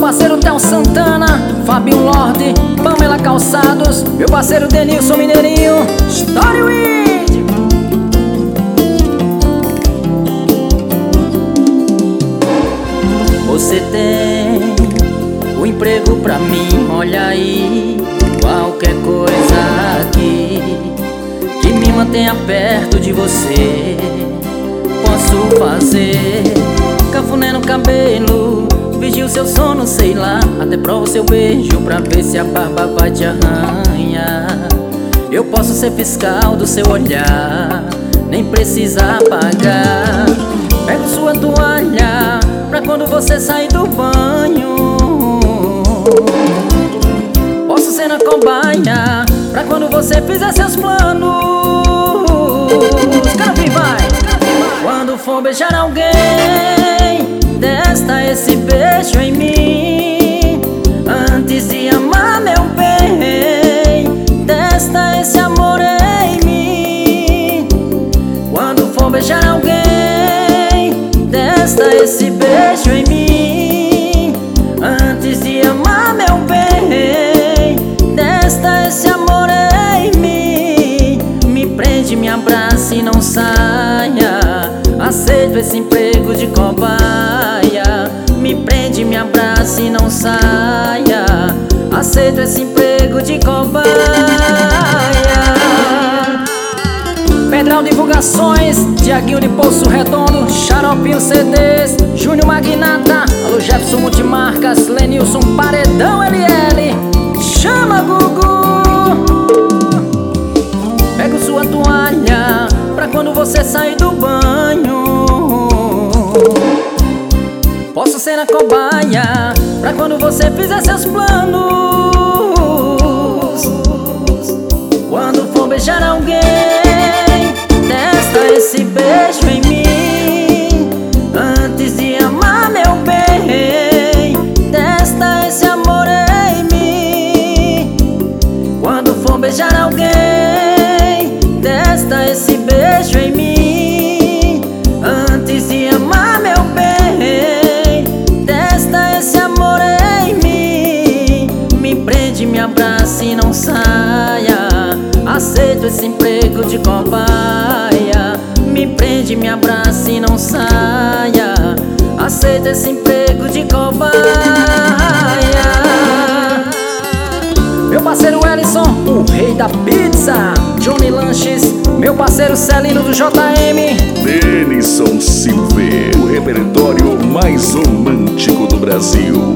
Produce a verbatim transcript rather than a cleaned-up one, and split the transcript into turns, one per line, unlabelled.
parceiro Theo Santana, Fabinho Lorde, Pamela Calçados, meu parceiro Denilson Mineirinho, Storyweed. Você tem o emprego pra mim, olha aí, qualquer coisa aqui que me mantenha perto de você, posso fazer. Cafuné no cabelo, vigio seu sono, sei lá, até provo seu beijo pra ver se a barba vai te arranhar. Eu posso ser fiscal do seu olhar, nem precisa pagar. Pego sua toalha pra quando você sair do banho. Posso ser na cobaia pra quando você fizer seus planos. Cara, vai! Quando for beijar alguém, testa esse beijo em mim. Antes de amar, meu bem, testa esse amor em mim. Quando for beijar alguém, testa esse beijo em mim. Antes de amar, meu bem, testa esse amor em mim. Me prende, me abraça e não saia. Aceito esse emprego de cobaia. Me prende, me abraça e não saia. Aceito esse emprego de cobaia. Pedral Divulgações, Tiaguinho de Poço Redondo, Xaropinho C Ds, Júnior Magnata, alô Jefferson Multimarcas, Lenilson Paredão L L. Chama, Gugu! Pego sua toalha pra quando você sair do banho. Posso ser na cobaia pra quando você fizer seus planos. Quando for beijar alguém, testa esse beijo em mim. Antes de amar, meu bem, testa esse amor em mim. Quando for beijar alguém, testa esse beijo em mim. Antes de amar, meu bem, testa esse amor em mim. Me prende, me abraça e não saia. Aceito esse emprego de cobaia. Me prende, me abraça e não saia. Aceito esse emprego de cobaia. Meu parceiro Ellison, o rei da pizza, Johnny Lanches, meu parceiro Celino do J M,
Denilson Silveira, o repertório mais romântico do Brasil.